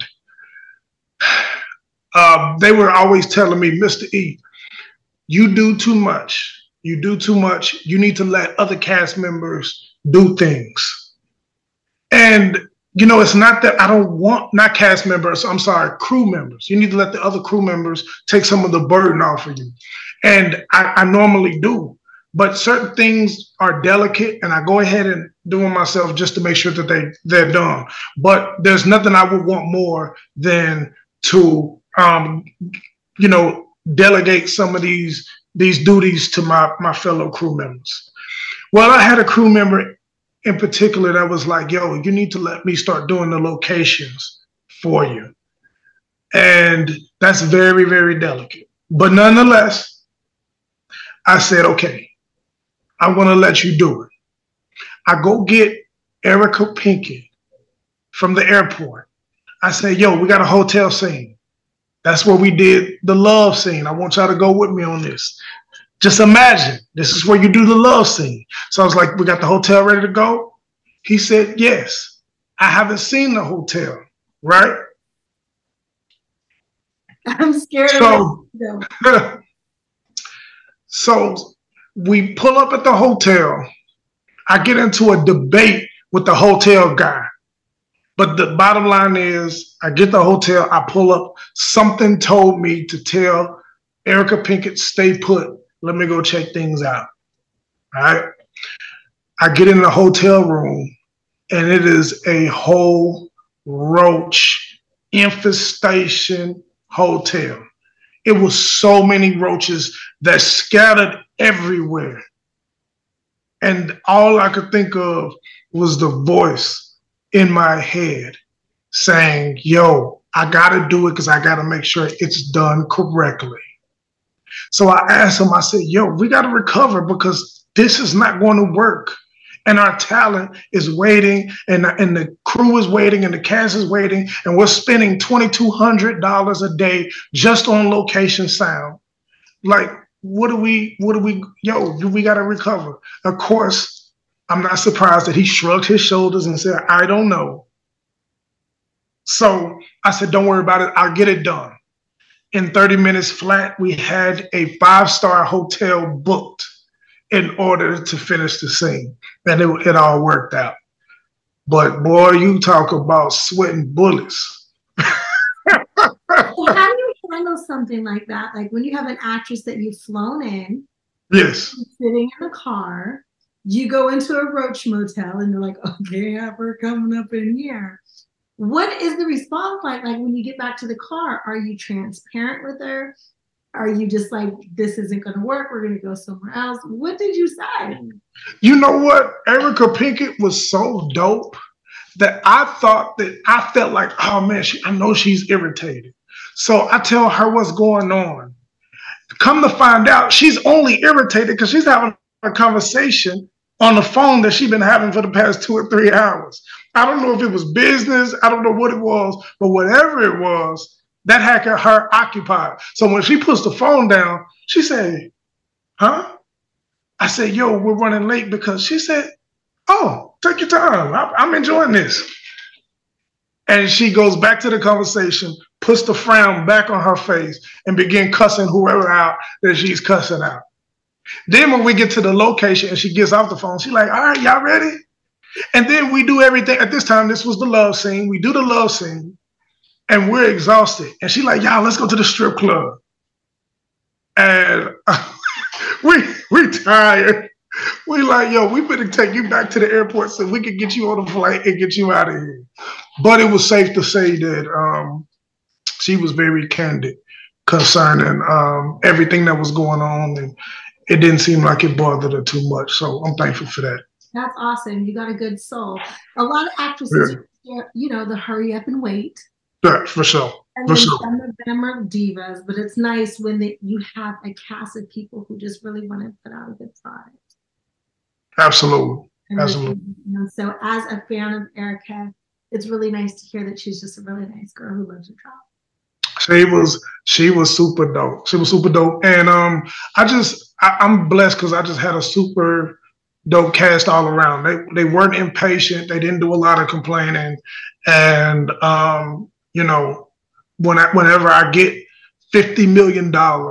Speaker 6: they were always telling me, Mr. E, you do too much. You do too much. You need to let other cast members do things. And you know, it's not that I don't want, not cast members, I'm sorry, crew members. You need to let the other crew members take some of the burden off of you. And I normally do, but certain things are delicate and I go ahead and do them myself just to make sure that they're done. But there's nothing I would want more than to, you know, delegate some of these duties to my fellow crew members. Well, I had a crew member in particular that was like, yo, you need to let me start doing the locations for you. And that's very, very delicate. But nonetheless, I said, okay, I'm going to let you do it. I go get Erica Pinkett from the airport. I say, yo, we got a hotel scene. That's where we did the love scene. I want y'all to go with me on this. Just imagine, this is where you do the love scene. So I was like, we got the hotel ready to go? He said, yes. I haven't seen the hotel, right?
Speaker 4: I'm scared
Speaker 6: so,
Speaker 4: of it.
Speaker 6: So we pull up at the hotel. I get into a debate with the hotel guy. But the bottom line is, I get the hotel, I pull up. Something told me to tell Erica Pinkett, stay put. Let me go check things out. All right. I get in the hotel room, and it is a whole roach infestation hotel. It was so many roaches that scattered everywhere. And all I could think of was the voice in my head saying, yo, I got to do it because I got to make sure it's done correctly. So I asked him, I said, yo, we got to recover because this is not going to work. And our talent is waiting, and the crew is waiting, and the cast is waiting, and we're spending $2,200 a day just on location sound. Like, we got to recover. Of course, I'm not surprised that he shrugged his shoulders and said, I don't know. So I said, don't worry about it. I'll get it done. In 30 minutes flat, we had a 5-star hotel booked in order to finish the scene. And it all worked out. But boy, you talk about sweating bullets.
Speaker 4: Well, how do you handle something like that? Like when you have an actress that you've flown in,
Speaker 6: yes,
Speaker 4: sitting in a car, You go into a Roach Motel and you're like, okay, have her coming up in here. What is the response like? Like when you get back to the car, are you transparent with her? Are you just like, this isn't going to work, we're going to go somewhere else? What did you say?
Speaker 6: You know what? Erica Pinkett was so dope that I felt like, oh man, I know she's irritated. So I tell her what's going on. Come to find out, she's only irritated because she's having a conversation on the phone that she's been having for the past 2 or 3 hours. I don't know if it was business. I don't know what it was, but whatever it was, that had her occupied. So when she puts the phone down, she said, huh? I said, yo, we're running late because she said, oh, take your time. I'm enjoying this. And she goes back to the conversation, puts the frown back on her face, and begin cussing whoever out that she's cussing out. Then when we get to the location and she gets off the phone, she's like, all right, y'all ready? And then we do everything. At this time, this was the love scene. We do the love scene, and we're exhausted. And she's like, y'all, let's go to the strip club. And we tired. We like, yo, we better take you back to the airport so we can get you on the flight and get you out of here. But it was safe to say that she was very candid concerning everything that was going on, and it didn't seem like it bothered her too much. So I'm thankful for that.
Speaker 4: That's awesome. You got a good soul. A lot of actresses, you know, the hurry up and wait.
Speaker 6: Yeah, for sure.
Speaker 4: And then some of them are divas, but it's nice when you have a cast of people who just really want to put out a good product.
Speaker 6: Absolutely.
Speaker 4: And
Speaker 6: absolutely.
Speaker 4: And so as a fan of Erica, it's really nice to hear that she's just a really nice girl who loves her job. She was super dope. She was super dope. And I'm blessed because I just had a super dope cast all around. They weren't impatient. They didn't do a lot of complaining. And you know, whenever I get $50 million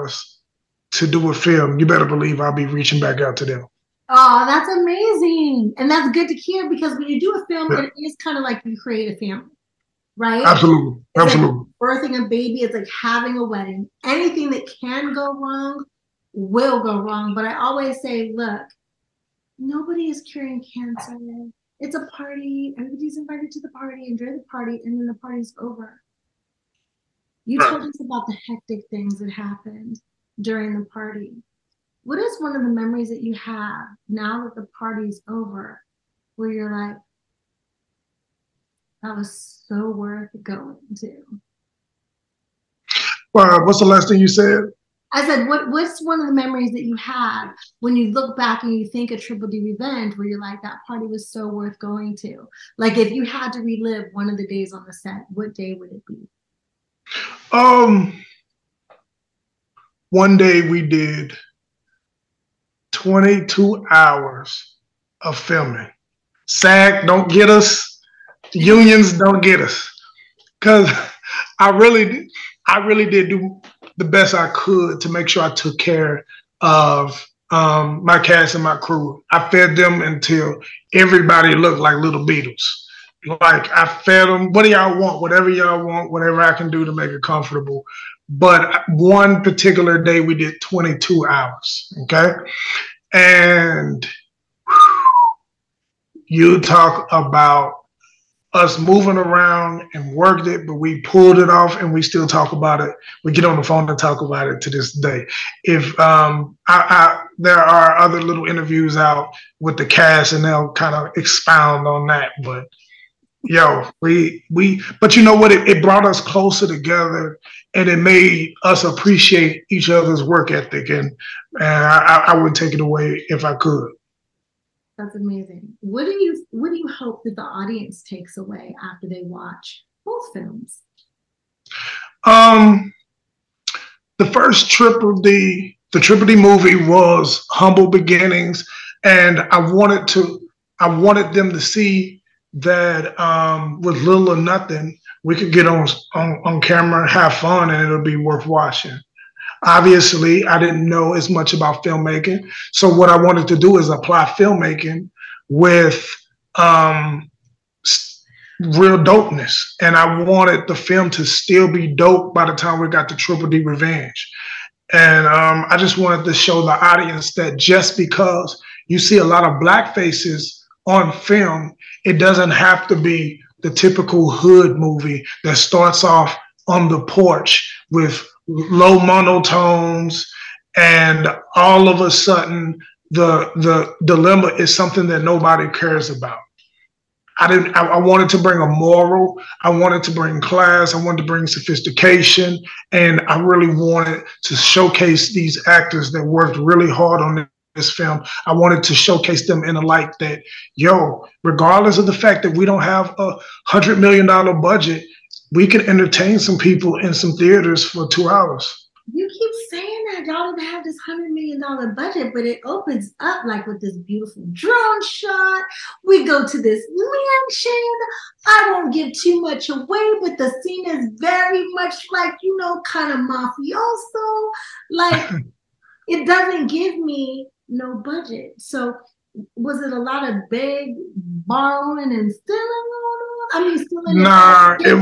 Speaker 4: to do a film, you better believe I'll be reaching back out to them. Oh, that's amazing. And that's good to hear, because when you do a film, it is kind of like you create a family, right?
Speaker 6: Absolutely.
Speaker 4: It's
Speaker 6: absolutely.
Speaker 4: Like birthing a baby, it's like having a wedding. Anything that can go wrong will go wrong. But I always say, look, nobody is curing cancer. It's a party. Everybody's invited to the party. Enjoy the party, and then the party's over. You told us about the hectic things that happened during the party. What is one of the memories that you have now that the party's over where you're like, that was so worth going to?
Speaker 6: What's the last thing you said?
Speaker 4: I said, what's one of the memories that you have when you look back and you think of Triple D Revenge where you're like, that party was so worth going to? Like, if you had to relive one of the days on the set, what day would it be?
Speaker 6: One day we did 22 hours of filming. SAG don't get us. Unions don't get us. Because I really did do the best I could to make sure I took care of my cast and my crew. I fed them until everybody looked like little Beatles. Like, I fed them, what do y'all want? Whatever y'all want, whatever I can do to make it comfortable. But one particular day we did 22 hours, okay? And you talk about us moving around and worked it, but we pulled it off and we still talk about it. We get on the phone and talk about it to this day. If there are other little interviews out with the cast and they'll kind of expound on that, but yo, but you know what? It brought us closer together, and it made us appreciate each other's work ethic, and I wouldn't take it away if I could.
Speaker 4: That's amazing. What do you hope that the audience takes away after they watch both films?
Speaker 6: The first Triple D movie was humble beginnings, and I wanted them to see that with little or nothing, we could get on camera, have fun, and it'll be worth watching. Obviously, I didn't know as much about filmmaking, so what I wanted to do is apply filmmaking with real dopeness, and I wanted the film to still be dope by the time we got to Triple D Revenge. And I just wanted to show the audience that just because you see a lot of Black faces on film, it doesn't have to be the typical hood movie that starts off on the porch with low monotones, and all of a sudden the dilemma is something that nobody cares about. I wanted to bring a moral, I wanted to bring class, I wanted to bring sophistication, and I really wanted to showcase these actors that worked really hard on this film. I wanted to showcase them in a light that, regardless of the fact that we don't have a $100 million budget, we can entertain some people in some theaters for 2 hours.
Speaker 4: You keep saying that y'all don't have this $100 million budget, but it opens up like with this beautiful drone shot. We go to this mansion. I won't give too much away, but the scene is very much like, kind of mafioso. Like, it doesn't give me no budget. So was it a lot of big borrowing and stealing?
Speaker 6: Nah, it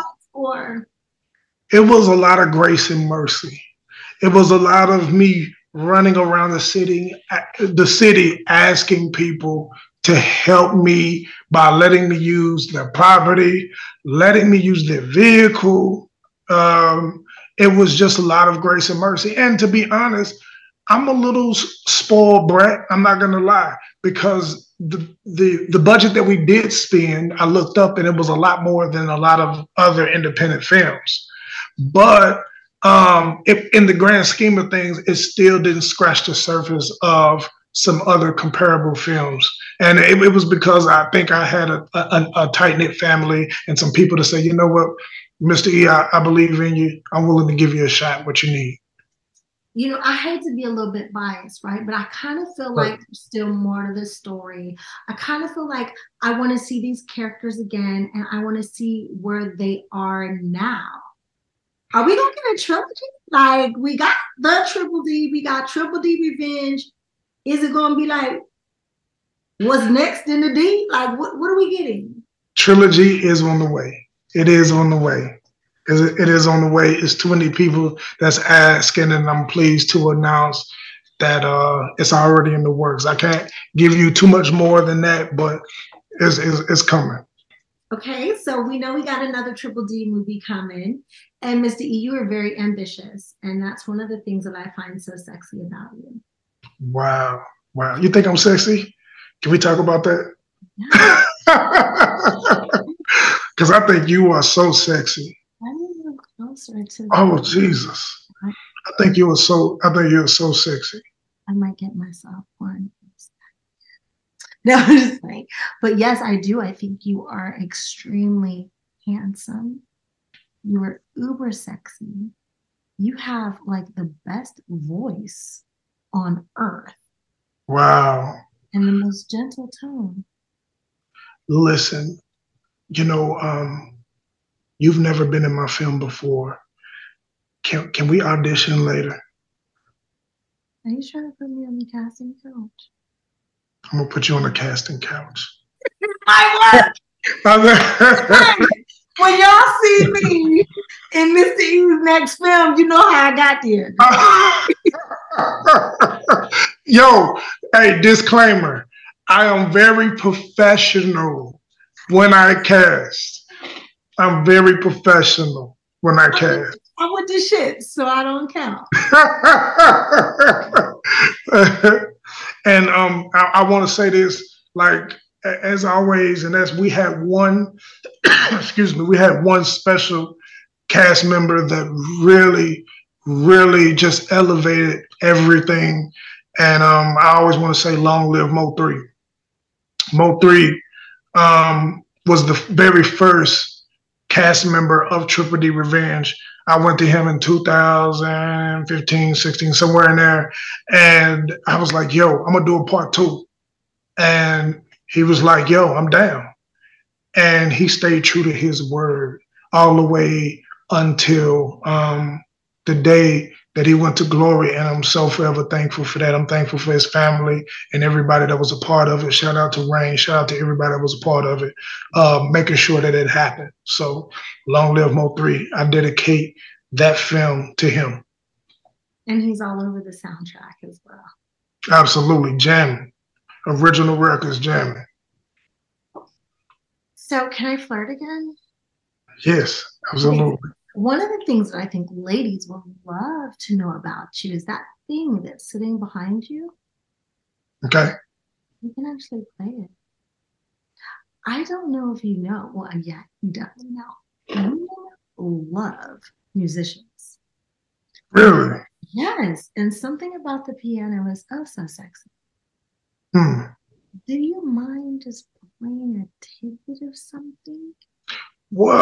Speaker 6: was a lot of grace and mercy. It was a lot of me running around the city asking people to help me by letting me use their property, letting me use their vehicle. It was just a lot of grace and mercy. And to be honest, I'm a little spoiled brat. I'm not going to lie, because the budget that we did spend, I looked up and it was a lot more than a lot of other independent films. But in the grand scheme of things, it still didn't scratch the surface of some other comparable films. And it was because I think I had a tight-knit family and some people to say, you know what, Mr. E, I believe in you. I'm willing to give you a shot, what you need.
Speaker 4: I hate to be a little bit biased, right? But I kind of feel like there's still more to this story. I kind of feel like I want to see these characters again, and I want to see where they are now. Are we going to get a trilogy? Like, we got the Triple D, we got Triple D Revenge. Is it going to be like, what's next in the D? Like, what are we getting?
Speaker 6: Trilogy is on the way. It is on the way. It is on the way. It's too many people that's asking, and I'm pleased to announce that it's already in the works. I can't give you too much more than that, but it's coming.
Speaker 4: Okay, so we know we got another Triple D movie coming, and Mr. E, you are very ambitious, and that's one of the things that I find so sexy about you.
Speaker 6: Wow. You think I'm sexy? Can we talk about that? Because I think you are so sexy.
Speaker 4: Closer to
Speaker 6: oh Jesus! I think you're so sexy.
Speaker 4: I might get myself one. No, I'm just saying. But yes, I do. I think you are extremely handsome. You are uber sexy. You have like the best voice on earth.
Speaker 6: Wow.
Speaker 4: And the most gentle tone.
Speaker 6: Listen, you've never been in my film before. Can we audition later?
Speaker 4: Are you trying to put me on the casting couch?
Speaker 6: I'm going to put you on the casting couch.
Speaker 4: My word! When y'all see me in Mr. E's next film, you know how I got there.
Speaker 6: Yo, hey, disclaimer. I am very professional when I cast. I'm very professional when I cast.
Speaker 4: I went to shit, so I don't count.
Speaker 6: And I want to say this, like, as always, and as we had one, we had one special cast member that really, really just elevated everything. And I always want to say, long live Mo 3. Mo 3 was the very first cast member of Triple D Revenge. I went to him in 2015, 16, somewhere in there. And I was like, yo, I'm going to do a part 2. And he was like, yo, I'm down. And he stayed true to his word all the way until the day that he went to glory. And I'm so forever thankful for that. I'm thankful for his family and everybody that was a part of it. Shout out to Rain. Shout out to everybody that was a part of it, making sure that it happened. So long live Mo 3. I dedicate that film to him.
Speaker 4: And he's all over the soundtrack as well.
Speaker 6: Absolutely. Jamming. original records jamming.
Speaker 4: So can I flirt again?
Speaker 6: Yes, absolutely.
Speaker 4: One of the things that I think ladies will love to know about you is that thing that's sitting behind you.
Speaker 6: Okay.
Speaker 4: You can actually play it. I don't know if you know. Well, yeah, you definitely know. You love musicians.
Speaker 6: Really?
Speaker 4: Yes, and something about the piano is oh so sexy.
Speaker 6: Hmm.
Speaker 4: Do you mind just playing a tidbit of something?
Speaker 6: What?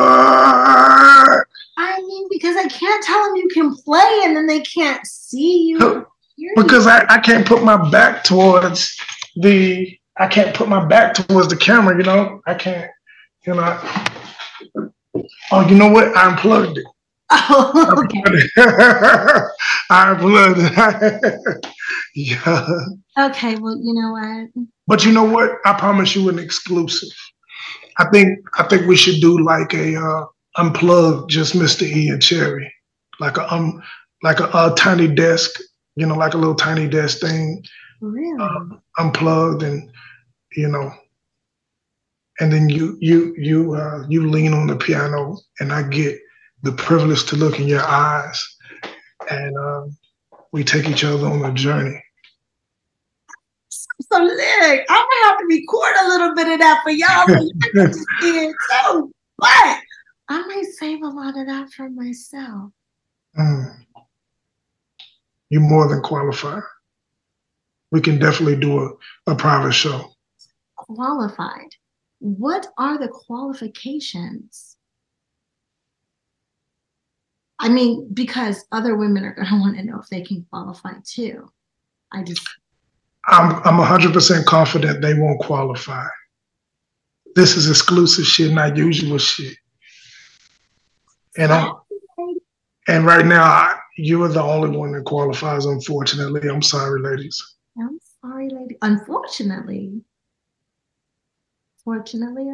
Speaker 4: I mean, because I can't tell them you can play and then they can't see you.
Speaker 6: Because I can't put my back towards the camera, you know. I can't, you know. Oh, you know what? I unplugged it.
Speaker 4: Oh, okay.
Speaker 6: I unplugged it. Yeah.
Speaker 4: Okay, well, you know what?
Speaker 6: But you know what? I promise you an exclusive. I think we should do like a unplugged, just Mr. E and Cherry, like a tiny desk, you know, like a little tiny desk thing,
Speaker 4: Really?
Speaker 6: unplugged, and you know, and then you lean on the piano, and I get the privilege to look in your eyes, and we take each other on a journey.
Speaker 4: So look, I'm gonna have to record a little bit of that for y'all so you can see it too. But I might save a lot of that for myself.
Speaker 6: You're more than qualified. We can definitely do a private show.
Speaker 4: Qualified. What are the qualifications? I mean, because other women are gonna want to know if they can qualify too.
Speaker 6: I'm 100% confident they won't qualify. This is exclusive shit, not usual shit. And right now, you are the only one that qualifies, unfortunately. I'm sorry, ladies.
Speaker 4: I'm sorry, lady. Unfortunately. Fortunately.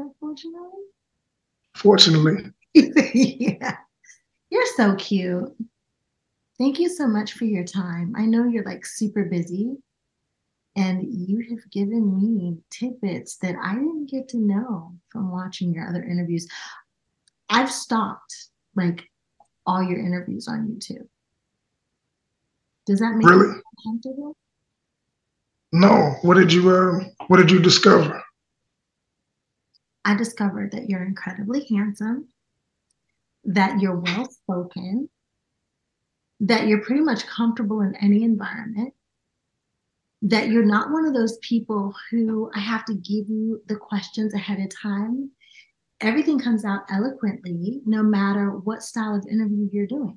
Speaker 4: Yeah. You're so cute. Thank you so much for your time. I know you're like super busy. And you have given me tidbits that I didn't get to know from watching your other interviews. I've stopped like all your interviews on YouTube. Does that make you comfortable?
Speaker 6: No. What did you discover?
Speaker 4: I discovered that you're incredibly handsome, that you're well-spoken, that you're pretty much comfortable in any environment, that you're not one of those people who I have to give you the questions ahead of time. Everything comes out eloquently, no matter what style of interview you're doing.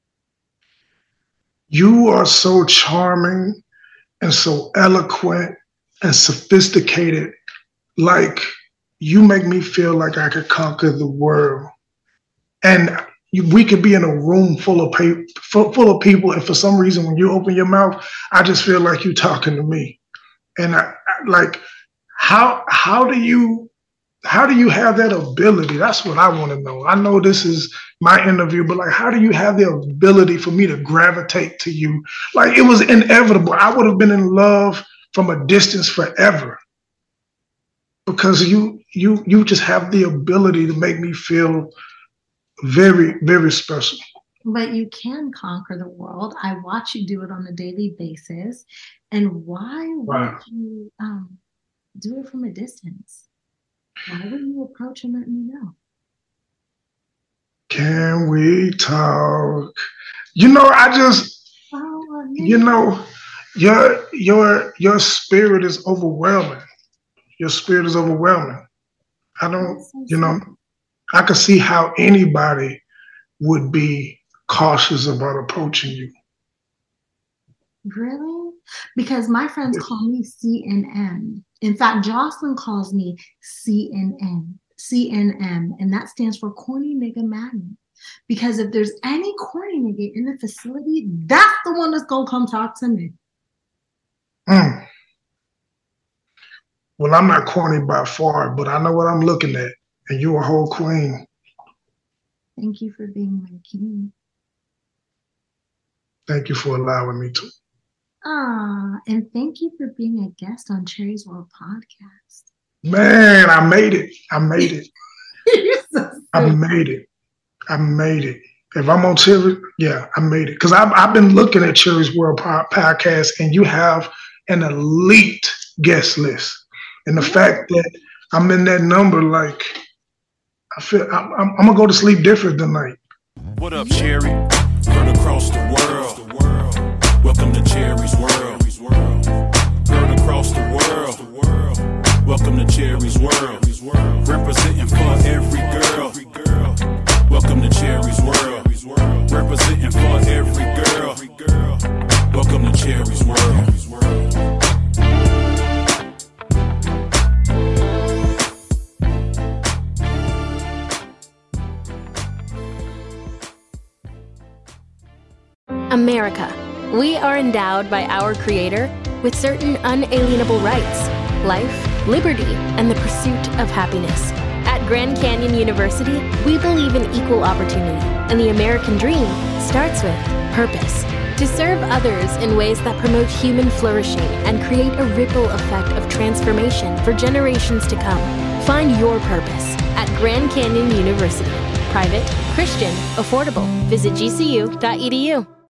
Speaker 6: You are so charming and so eloquent and sophisticated. Like, you make me feel like I could conquer the world. And we could be in a room full of people, and for some reason, when you open your mouth, I just feel like you're talking to me. And I like, how do you have that ability? That's what I want to know. I know this is my interview, but like, how do you have the ability for me to gravitate to you? Like, it was inevitable. I would have been in love from a distance forever, because you just have the ability to make me feel very, very special.
Speaker 4: But you can conquer the world. I watch you do it on a daily basis. And why would you do it from a distance? Why wouldn't you approach and let me know?
Speaker 6: Can we talk? You know, you know, your spirit is overwhelming. Your spirit is overwhelming. I don't, you know, I could see how anybody would be cautious about approaching you.
Speaker 4: Really? Because my friends call me CNN. In fact, Jocelyn calls me CNN, and that stands for corny nigga magnet. Because if there's any corny nigga in the facility, that's the one that's gonna come talk to me.
Speaker 6: Well, I'm not corny by far, but I know what I'm looking at, and you're a whole queen.
Speaker 4: Thank you for being my king.
Speaker 6: Thank you for allowing me to.
Speaker 4: And thank you for being a guest on Cherry's World Podcast.
Speaker 6: Man, I made it.
Speaker 4: You're so
Speaker 6: I made it. If I'm on Cherry, yeah, I made it. Because I've been looking at Cherry's World Podcast, and you have an elite guest list. And the fact that I'm in that number, like, I feel I'm going to go to sleep different tonight.
Speaker 5: What up, Cherry? Heard across the world. Welcome to Cherry's World. Heard across the world. Welcome to Cherry's World. Representing for every girl. Welcome to Cherry's World. Representing for every girl. Welcome to Cherry's World.
Speaker 7: America. We are endowed by our Creator with certain unalienable rights: life, liberty, and the pursuit of happiness. At Grand Canyon University, we believe in equal opportunity, and the American dream starts with purpose. To serve others in ways that promote human flourishing and create a ripple effect of transformation for generations to come. Find your purpose at Grand Canyon University. Private, Christian, affordable. Visit gcu.edu.